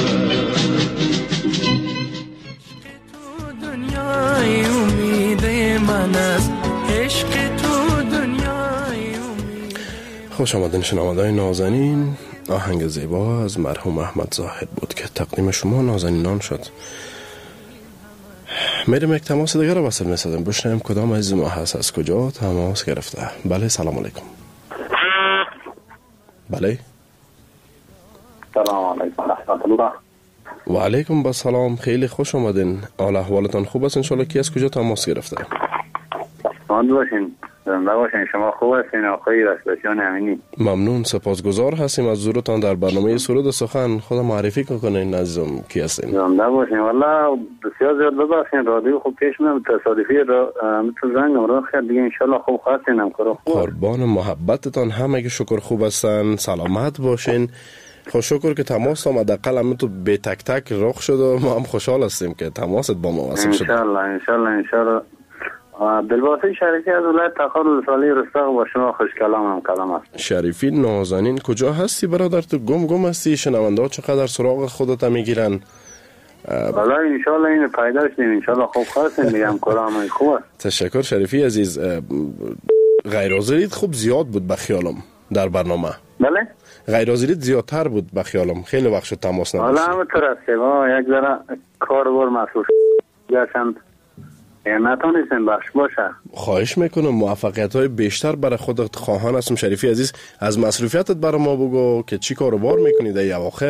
تو دنیای امید من است، عشق تو دنیای امید. خوش آمدین شنوندگان نازنین. آهنگ زیبا از مرحوم احمد زاهد بود که تقدیم شما نازنینان شد. میریم یک تماس دیگر رو وصل می‌سازیم بشنویم کدام عزیز ما هست، از کجا تماس گرفته. بله سلام علیکم. بله سلام علیکم رحمت الله. و علیکم با سلام. خیلی خوش آمدین. حال احوالتان خوب است انشالله؟ کی از کجا تماس گرفته؟ سلام باشین. زنده باشین. شما خوب هستین آقای رسولشان امینی؟ ممنون، سپاسگزار هستیم از حضورتان در برنامه سرود سخن. خود معرفی کنین عزیزم کی هستین؟ زنده باشین. والله بسیار زیاد ببخشین رادیو خوب پیش میاد تصادفی را مثل زنگم را خیلی دیگه انشالله خوب هستین. هم کارو خوب. قربان محبتتان. همه که شکر خوب هستن، سلامت باشین. خوش شکر که تماس هم حداقل هم تو به تک تک رخ شد و ما هم خوشحال هستیم که تماست با ما وصل شد. انشالله انشالله انشالله. عبدالباسط شریفی از ولایت تخار ولسوالی رستاق با شما خوش کلام هم کلام است. شریفی نازنین کجا هستی برادر؟ تو گم گم هستی؟ شنونده ها چقدر سراغ خودت میگیرن؟ والله انشالله این پیدا شدیم انشالله خوب خواستیم میگم کلام خوب است. تشکر شریفی عزیز. غیر حاضریت خوب زیاد بود بخیالم در برنامه. بله غیر حاضریت زیادتر بود بخیالم. خیلی وقت شد تماس نداشتیم. والله همینطور است. ما یک ذره کار بر مسئول گشتم نتونستیم بخش باشه. خواهش میکنم موفقیت های بیشتر برای خودت خواهان هستم. شریفی عزیز از مصروفیتت برای ما بگو که چی کارو بار میکنی در اواخر؟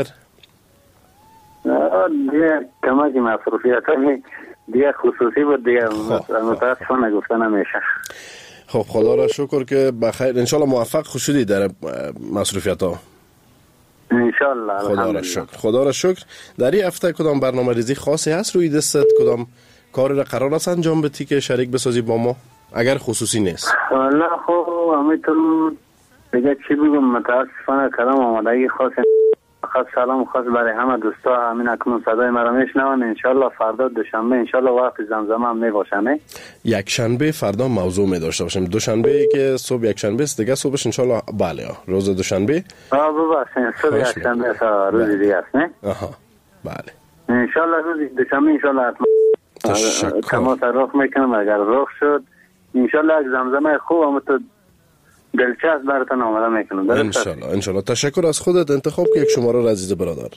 دیگه کمکی مصروفیت های دیگه خصوصی بود دیگه متاسفانه گفته نمیشه. خب خدا را شکر که بخیر انشالله موفق شدی در مصروفیت ها. انشالله. خدا را شکر. خدا را شکر. در این هفته کدام برنامه ریزی خاصی هست روی دستت؟ کدام کاری را قرار است انجام بدی که شریک بسازی با ما اگر خصوصی نیست؟ والله خب همینطور دیگه چی بگم متاسفانه کلام آمادگی خاص خاص سلام خاص برای همه دوستا همین اکنون صدای مرا میشنون. انشالله فردا دوشنبه انشالله وقت زمزمه هم میباشم. یک شنبه فردا موضوع می داشته باشیم. دوشنبه که صبح یک شنبه است دیگه صبحش انشالله. بله روز دوشنبه. آه ببخشید صبح یک شنبه است روز دیگه است نه؟ آها بله انشالله روز دوشنبه انشالله حتما تماس رخ میکنم. اگر رخ شد انشالله یک زمزمه خوب هم تو دلچسب براتون آماده میکنم. انشالله انشالله. تشکر از خودت. انتخاب که یک شماره را عزیز برادر.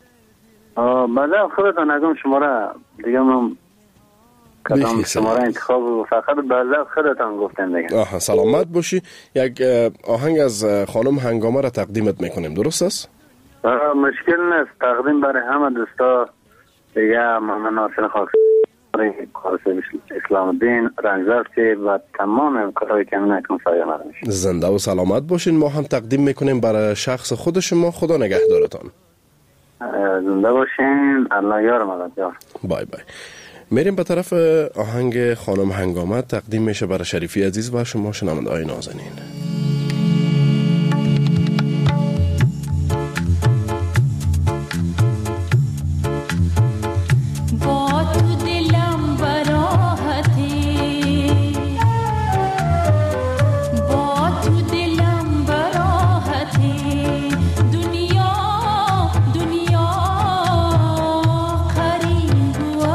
آه بعدا خودتان اگم شماره دیگه من کدام شماره انتخاب فقط بعدا خودتان گفتن دیگه. آها سلامت باشی. یک آهنگ از خانم هنگامه را تقدیمت میکنیم درست است؟ آه مشکل نیست. تقدیم برای همه دوستا دیگه محمد ناصر خاکساری اسلام الدین رنگزفتی و تمام همکارایی که من اکنون سایه مرا میشه. زنده و سلامت باشین. ما هم تقدیم میکنیم برای شخص خود شما. خدا نگهدارتان. زنده باشین. الله یار مدد یار. بای بای. میریم به طرف آهنگ خانم هنگامه. تقدیم میشه برای شریفی عزیز و شما شنونده‌های نازنین. دنیا دنیا قریب و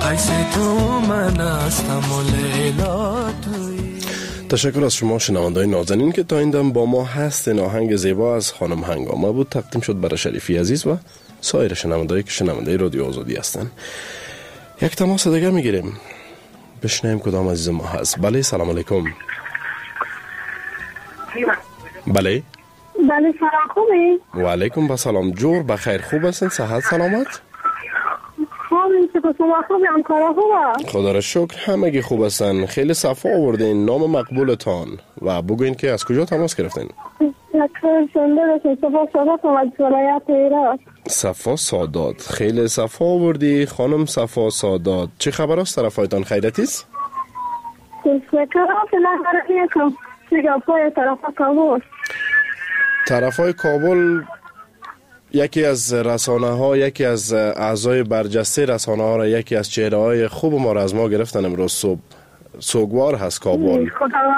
عکس تو من هستم و لیلا تویی. تشکر از شما شنونده‌های نازنین که تا این دم با ما هستین. آهنگ زیبا از خانم هنگامه بود، تقدیم شد برای شریفی عزیز و سایر شنونده‌ای که شنونده رادیو آزادی هستن. یک تماس دیگه میگیریم، بشنویم کدام عزیز ما هست. بله سلام علیکم. بله بله سلام، خوبی؟ و علیکم با سلام. جور بخیر، خوب هستین؟ صحت سلامت؟ خوبی، سپاس. شما خوبی؟ همکارا خوبه؟ خدا را شکر همگی خوب هستن. خیلی صفا آوردین، نام مقبولتان و بگوین که از کجا تماس گرفتین؟ صفا سادات. خیلی صفا آوردی خانم صفا سادات. چه خبر است طرفایتان؟ خیرتی است؟ طرفای کابل یکی از رسانه ها، یکی از اعضای برجسته رسانه ها را، یکی از چهره های خوب ما را از ما گرفتن امروز صبح. سوگوار هست کابل.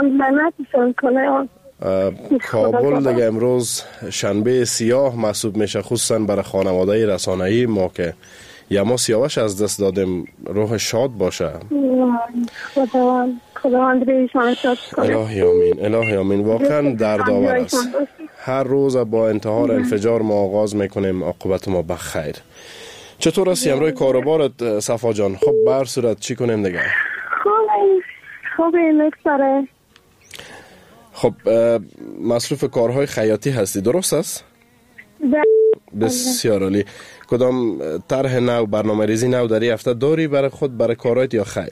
کابل دیگه امروز شنبه سیاه محسوب میشه، خصوصا برای خانواده رسانه‌ای ما که یا ما سیاوش از دست دادیم. روح شاد باشه. خداوند خداوند ایشان شاد کنه. الهی آمین، الهی آمین. واقعا دردآور است. هر روز با انتحار انفجار ما آغاز میکنیم، عاقبت ما بخیر. چطور است امروز کاروبارت صفا جان؟ خب بر صورت چی کنیم دیگه؟ خوبه خوبه میگذره. خب مصروف کارهای خیاطی هستی، درست است؟ بسیار عالی. کدام طرح نو، برنامه ریزی نو در این هفته داری برای خود، برای کارهایت یا خیر؟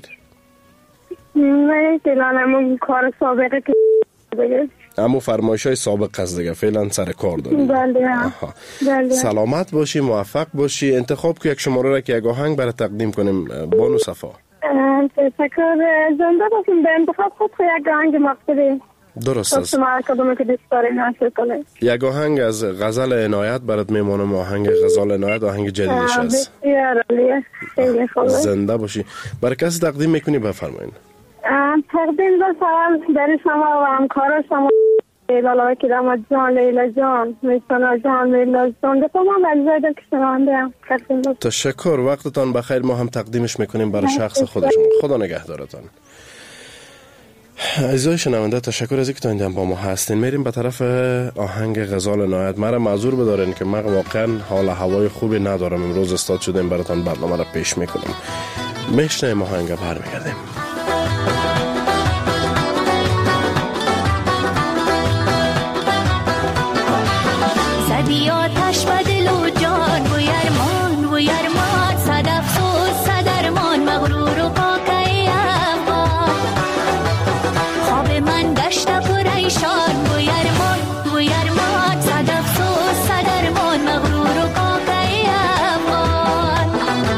نه فعلا همون کار سابقه که دیگه. همون فرمایش های سابق است دیگه، فعلا سر کار داری. بله. بله. سلامت باشی، موفق باشی. انتخاب که یک شماره را که یک آهنگ برای تقدیم کنیم بانو صفا. تشکر. زنده باشیم. به انتخاب خود یک آهنگ مقصدی. درست است. یک آهنگ از غزل عنایت برات میمونم. آهنگ غزل عنایت آهنگ جدیدش است. بسیار عالیه، خیلی خوبه. زنده باشی. برای کسی تقدیم میکنی بفرمایید. تقدیم دارم برای شما و همکارا شما، لیلا کرامت جان، لیلا جان، میسانا جان، لیلا جان، به تمام عزیزان که شنونده تقدیم دارم. تشکر، وقتتان بخیر. ما هم تقدیمش میکنیم برای شخص خودشون. خدا نگهدارتان. عزیزای شنونده تشکر از اینکه تا این با ما هستین. میریم به طرف آهنگ غزال عنایت. مرا معذور بدارین که من واقعا حال هوای خوبی ندارم، امروز استاد شدیم براتون برنامه را پیش میکنم. میشنیم آهنگ برمیگردیم. زدی آتش به دل و جان و یرمان و یرمان، صد افسوس صد ارمان، مغرور و پاکه افغان. خواب من گشت پریشان و یرمان و یرمان، صد افسوس صد ارمان، مغرور و پاکه افغان.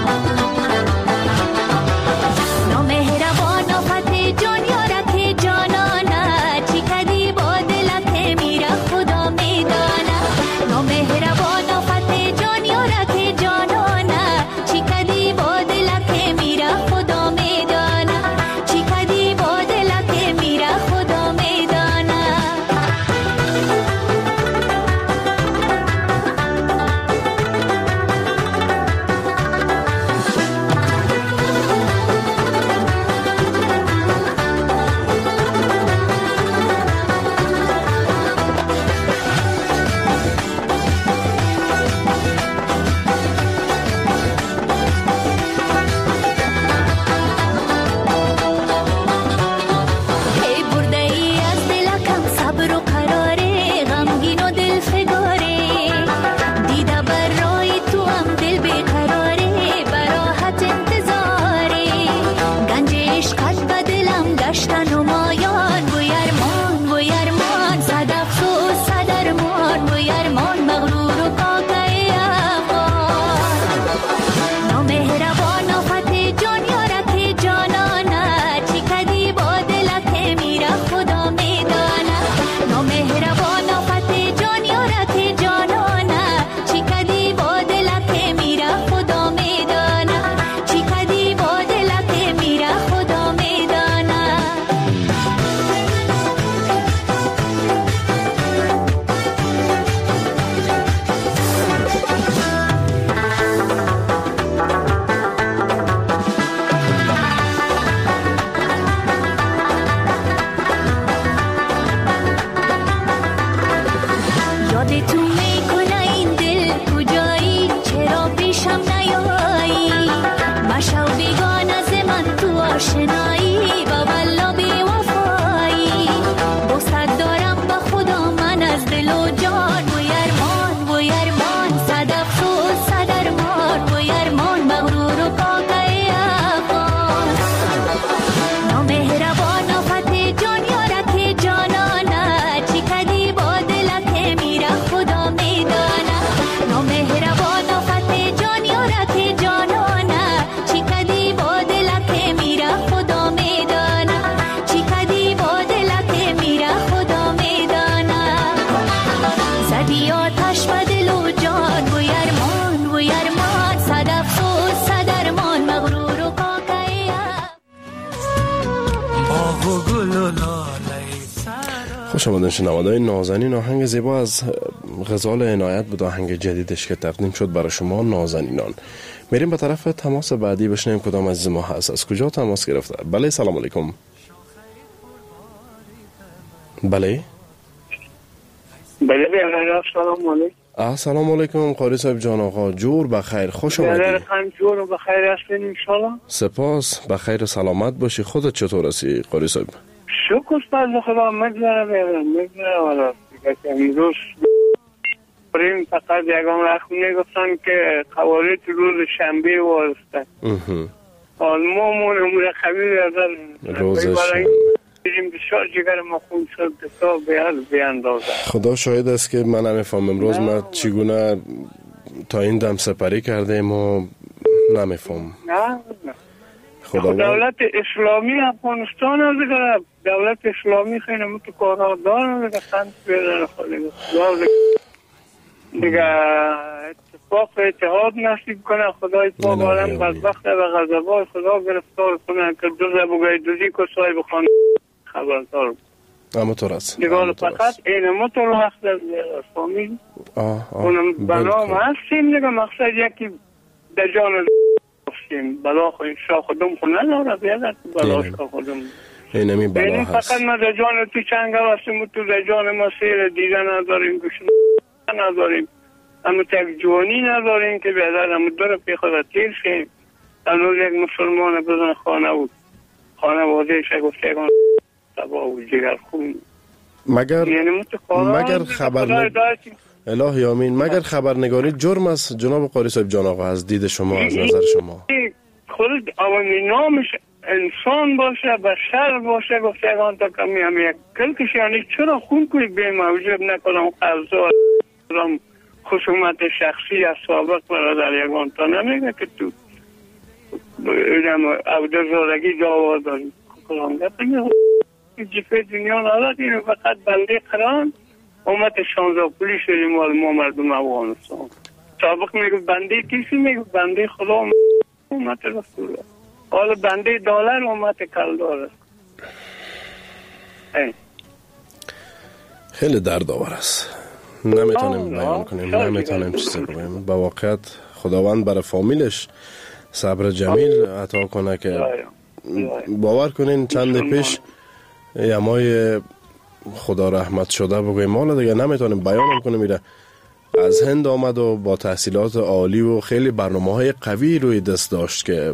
نامهربان آفت جان یارک جانانه، چی کدی با دلک میره خدا میدانه. نامهربان آفت جان یارک جانانه، مشو بیگانه ز من تو آشنایی و والله بی وفایی بوست دارم به خدا من از دل و جان و یرمان و یرمان صد افسوس صد ارمان و یرمان مغرور و پاکه افغان نامهربان آفت جان یارک جانانه چی کدی با دلک میره خدا میدانه نامهربان آفت جان یارک جانانه چی کدی با دلک میره خدا میدانه چی کدی با دلک میره خدا میدانه زدی آتش به دل و جان و یرمان و یرمان صد افسوس صد ارمان مغرور و پاکه باغ و گل و لاله خوش آمدین شنونده‌های نازنین. آهنگ زیبا از غزال عنایت بود، آهنگ جدیدش که تقدیم شد برای شما نازنینان. میریم به طرف تماس بعدی بشنیم کدام از ما هست، از کجا تماس گرفته. بله سلام علیکم. بله بله بله سلام علیکم. سلام علیکم قاری صاحب جان آقا، جور بخیر، خوش بله آمدید. خیلی جور و بخیر هستین انشالله. سپاس، بخیر سلامت باشی. خودت چطور هستی قاری صاحب؟ شکر از خدا مگذره بیرم مگذره والا دیگه که امروز بریم فقط یکان رخم نگفتن که قوارت روز شنبه وارسته حال ما مونمون خبیر ازن روز شنبه بریم بسیار جگر ما خون شد بسیار بیاد بیاندازه. خدا شاید است که من نمیفهم امروز ما چگونه تا این دم سپری کردیم و نمیفهم. نه نه خدا دولت اسلامی افغانستان از دیگر دولت اسلامی خیلی متو کارها دارن دیگه خند بیدن خواهی دیگه اتفاق اتحاد نصیب کنه خدای پاک عالم بدبخت و غضبای خدا گرفتار کنه که دو زبوگای دوزی که صاحب خانه خبردار اما تو رست دیگه فقط این متو رو وقت از فامیل اونم بنام هستیم دیگه مقصد یکی در جان بلا خود شا خودم خود نداره بیادر بلا شا خودم اینمی بلا این هست. فقط ما در جان تو چنگه وستیم تو در جان ما سیر دیده نداریم گوش نداریم اما تک جوانی نداریم که بیادر اما داره پی خود تیر شیم. هنوز یک مسلمان بزن خانه بود خانه واضح شه گفته یکان تبا و جگر خون مگر یعنی مگر خبر الهی آمین مگر خبرنگاری جرم است جناب قاری صاحب جان آقا از دید شما از نظر شما خود عوامی نامش انسان باشه بشر باشه گفته یکان تا کمی هم یک کلکش یعنی چرا خون کوی به موجب نکنم قضا خصومت شخصی از سابق برادر یکان تا نمیگه که تو عبده زارگی جاوا داریم کلانگه جیفه دنیا نداد اینو فقط بنده قرآن اومد شانزده پولی شدیم مال ما مردم افغانستان سابق میگو بنده کسی میگو بنده خدا اومد رسول حالا بنده دلار اومد کلدار خیلی دردآور است نمیتونیم بیان کنیم نمیتونیم چیزی بگیم با واقعیت خداوند برای فامیلش صبر جمیل عطا کنه که باور کنین چند پیش یمای خدا رحمت شده بگویم حالا دیگه نمیتونیم بیان کنیم میره از هند آمد و با تحصیلات عالی و خیلی برنامه های قوی روی دست داشت که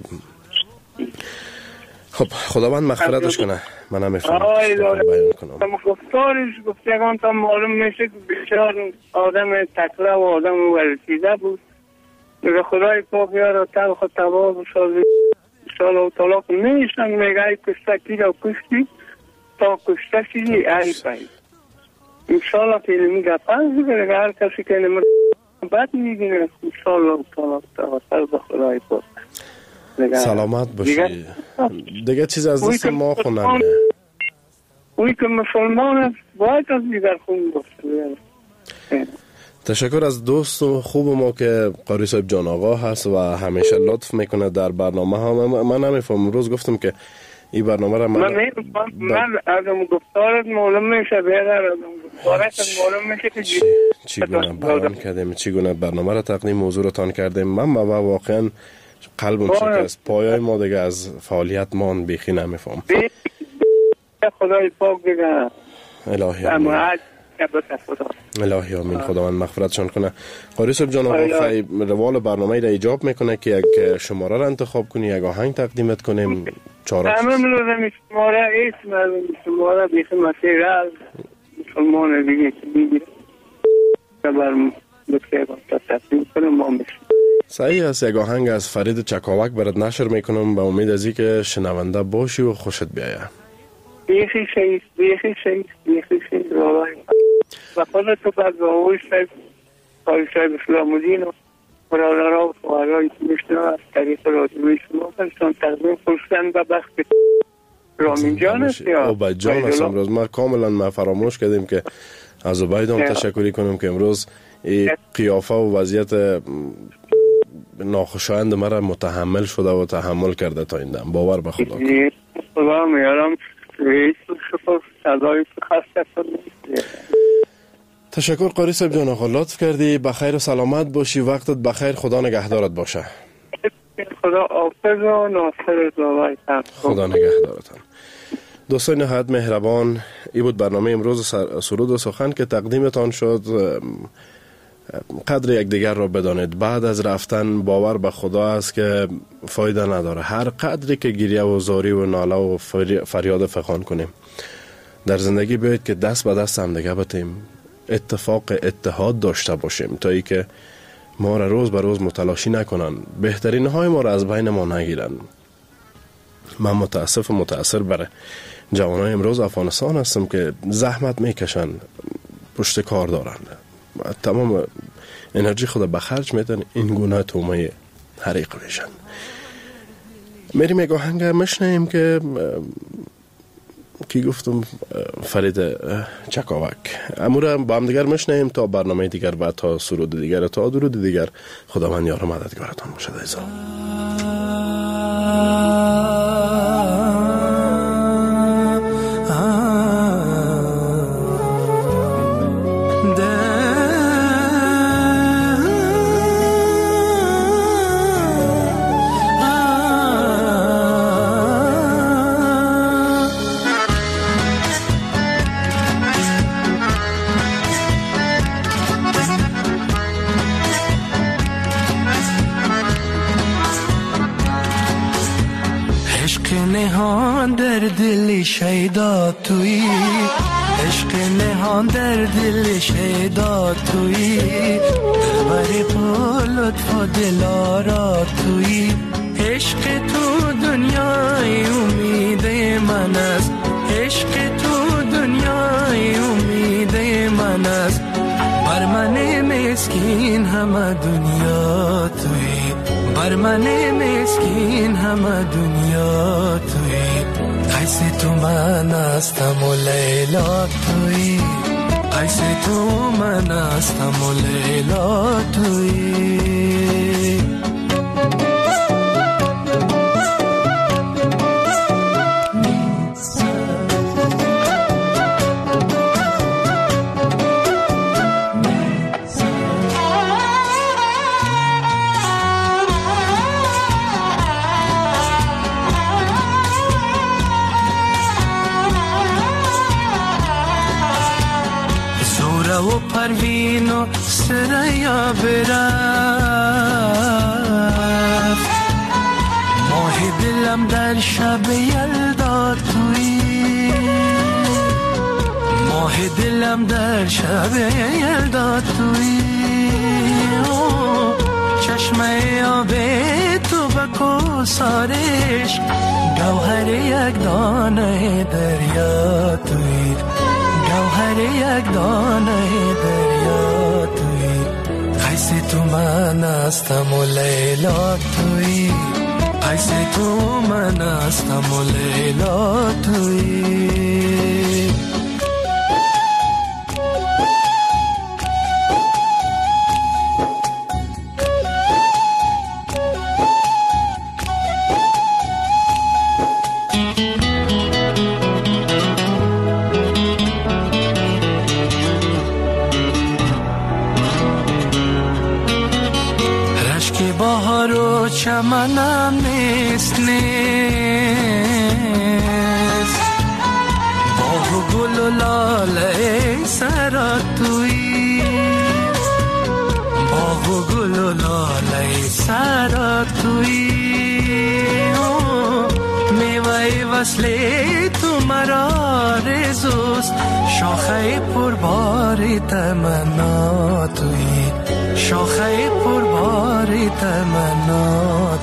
خب خداوند مغفرتش کنه من نمیفهمم بیان کنم گفتارش گفتگان تا معلوم میشه که بسیار آدم تکله و آدم ورسیده بود دیگه خدای پاک یارو تلخ و تباه و سازی سال و طلاق میشن میگه ای کشته کی را کشتی تا کشته شدی ای پایی انشالله که علمی گفت دیگه هر کسی که نمر بد میگینه انشالله و طلاق توسل به خدای پاک سلامت باشی دیگه چیز از دست ما خونم اوی که مسلمان است باید از دیگر خون باشه. تشکر از دوست و خوب ما که قاری صاحب جان آقا هست و همیشه لطف میکنه در برنامه ها. من نمیفهم روز گفتم که این برنامه را من من میفهم من از اون گفتارت معلوم میشه بیادر از اون گفتارت معلوم میشه که چی گونه بیان کردیم چی گونه برنامه را تقدیم موضوع را تان کردیم من و واقعا قلبم شکست پایای ما دیگه از فعالیت مان بیخی نمیفهم خدای پاک دیگه الهی آمین الهی آمین. خداوند مغفرتشان کنه. قاری صاحب جان، آقای روال برنامه را ایجاب میکنه که یک شماره را انتخاب کنی، یک آهنگ تقدیمت کنیم. چهار همه لازم شماره اسم از شماره بیخ مسیر از مسلمان دیگه که دیگه بر بسیار تا تقدیم کنم ما میشیم. صحیح است. یک آهنگ از فرید چکاوک برات نشر میکنم به امید از این که شنونده باشی و خوشت بیایه. بیخی شهید بیخی شهید بیخی شهید والله و خودتو بعد با اوی شهید قاری صاحب اسلام الدین و برادرها و خواهرهایی که میشنم از طریق رادیوی شما برشان تقدیم خورشتن و بخت رامین جان است یا عبید جان است. امروز ما کاملا ما فراموش کردیم که از عبید هم تشکری کنم که امروز این قیافه و وضعیت ناخوشایند مرا متحمل شده و تحمل کرده تا این دم. باور به خدا کن. خدا میارم رئیس شکر صدای خسته کنید. تشکر قاری صاحب جان، آقا لطف کردی. بخیر و سلامت باشی. وقتت بخیر. خدا نگهدارت باشه. خدا حافظ و ناصر زاوای خدا نگهدارتان. دوستان نهایت مهربان، این بود برنامه امروز سرود و سخن که تقدیمتان شد. قدر یک دیگر را بدانید. بعد از رفتن باور به خدا است که فایده نداره. هر قدری که گریه و زاری و ناله و فریاد فغان کنیم در زندگی، باید که دست به دست هم دیگه بتیم، اتفاق اتحاد داشته باشیم تا ای که ما را روز به روز متلاشی نکنن، بهترین های ما را از بین ما نگیرن. من متاسف و متاثر بر جوانای امروز افغانستان هستم که زحمت میکشن، پشت کار دارن، تمام انرژی خود به خرج میدن، این گونه تومه حریق میشن. میریم یک آهنگ مشنیم که کی گفتم فرید چکاوک. امور با هم دیگر مشنیم تا برنامه دیگر بعد، تا سرود دیگر، تا درود دیگر. خداوند یار و مددگارتان باشد. عزیزان در دل شیدا تویی، عشق نهان در دل شیدا تویی، دلبر با لطف و دلارا تویی، عشق تو دنیای امید من است، عشق تو دنیای امید من است، بر من مسکین همه دنیا تویی، بر من مسکین همه دنیا تویی، قیس تو من هستم و لیلا تویی، قیس تو من هستم و لیلا تویی. و پروین و سریا برفت، ماه دلم در شب یلدا تویی، ماه دلم در شب یلدا تویی، چشمه آب تو به کوثرش، گوهر یک دانه دریا تویی، گوهر یک دانه دریا تویی، قیس تو من هستم و لیلا تویی، قیس تو من هستم و لیلا تویی. چمنم نیست نیست، باغ و گل و لاله سرا تویی، باغ و گل و لاله سرا تویی، میوه وصل تو مرا رزوست، شاخه پربار تمنا تویی، شاخه پربار تمنا